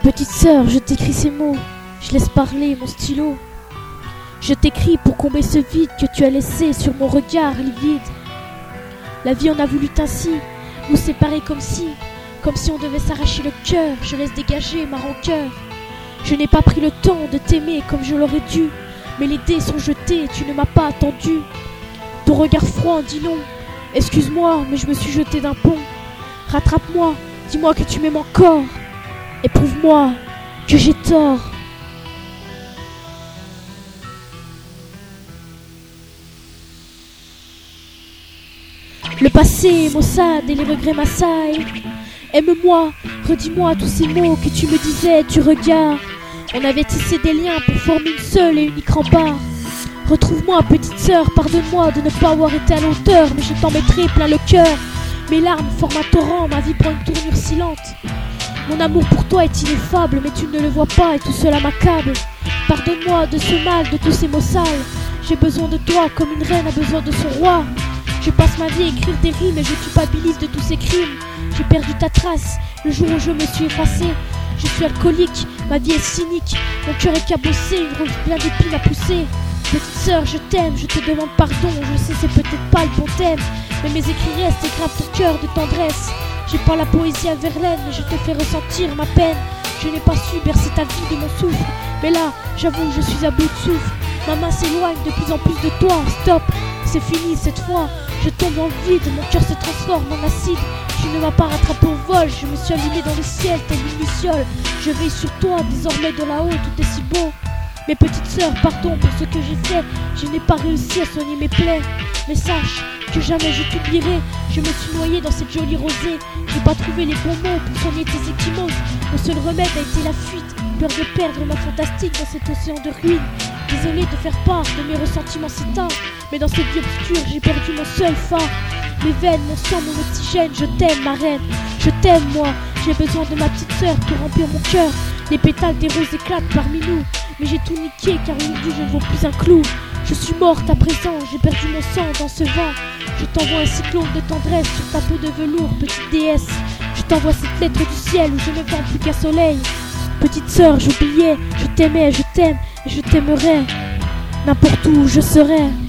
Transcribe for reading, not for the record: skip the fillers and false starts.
Petite sœur, je t'écris ces mots, je laisse parler mon stylo. Je t'écris pour combler ce vide que tu as laissé sur mon regard livide. La vie en a voulu ainsi, nous séparer comme si on devait s'arracher le cœur. Je laisse dégager ma rancœur. Je n'ai pas pris le temps de t'aimer comme je l'aurais dû, mais les dés sont jetés et tu ne m'as pas attendu. Ton regard froid dit non. Excuse-moi, mais je me suis jeté d'un pont. Rattrape-moi, dis-moi que tu m'aimes encore. Et prouve-moi que j'ai tort. Le passé maussade et les regrets m'assaillent. Aime-moi, redis-moi tous ces mots que tu me disais du regard. On avait tissé des liens pour former une seule et unique rempart. Retrouve-moi, petite sœur, pardonne-moi de ne pas avoir été à l'auteur, mais je t'en mettrai plein le cœur. Mes larmes forment un torrent, ma vie prend une tournure silente. Mon amour pour toi est ineffable, mais tu ne le vois pas et tout cela m'accable. Pardonne-moi de ce mal, de tous ces mots sales. J'ai besoin de toi comme une reine a besoin de son roi. Je passe ma vie à écrire des rimes et je culpabilise de tous ces crimes. J'ai perdu ta trace le jour où je me suis effacée. Je suis alcoolique, ma vie est cynique, mon cœur est cabossé, une rose plein d'épines à pousser. Petite sœur, je t'aime, je te demande pardon, je sais c'est peut-être pas le bon thème, mais mes écrits restent et gravent ton cœur de tendresse. J'ai pas la poésie à Verlaine, mais je te fais ressentir ma peine. Je n'ai pas su bercer ta vie de mon souffle, mais là, j'avoue, je suis à bout de souffle. Ma main s'éloigne de plus en plus de toi, stop, c'est fini cette fois. Je tombe dans le vide, mon cœur se transforme en acide. Tu ne m'as pas rattrapé au vol, je me suis allumé dans le ciel, telle une luciole. Je veille sur toi, désormais de là-haut, tout est si beau. Mes petites sœurs, pardon pour ce que j'ai fait. Je n'ai pas réussi à soigner mes plaies. Mais sache que jamais je t'oublierai. Je me suis noyée dans cette jolie rosée. J'ai pas trouvé les bons mots pour soigner tes ecchymoses. Mon seul remède a été la fuite. Peur de perdre ma fantastique dans cet océan de ruines. Désolée de faire part de mes ressentiments si tard, mais dans cette vie obscure, j'ai perdu mon seul phare. Mes veines, mon sang, mon oxygène, je t'aime ma reine. Je t'aime moi, j'ai besoin de ma petite sœur pour remplir mon cœur. Les pétales des roses éclatent parmi nous, mais j'ai tout niqué car aujourd'hui je ne vaux plus un clou. Je suis morte à présent, j'ai perdu mon sang dans ce vent. Je t'envoie un cyclone de tendresse sur ta peau de velours, petite déesse. Je t'envoie cette lettre du ciel où je ne vends plus qu'un soleil. Petite sœur, j'oubliais, je t'aimais, je t'aime et je t'aimerai n'importe où je serai.